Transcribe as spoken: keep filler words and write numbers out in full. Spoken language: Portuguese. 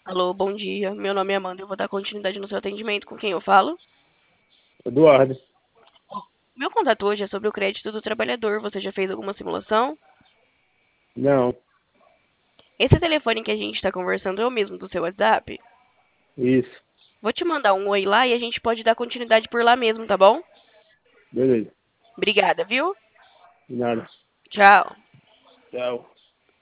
Alô, bom dia. Meu nome é Amanda. Eu vou dar continuidade no seu atendimento. Com quem eu falo? Eduardo. Meu contato hoje é sobre o crédito do trabalhador. Você já fez alguma simulação? Não, Esse telefone que a gente está conversando é o mesmo do seu WhatsApp? isso. Vou te mandar um oi lá e a gente pode dar continuidade por lá mesmo, tá bom? Beleza. Obrigada, viu? De nada. Tchau. Tchau.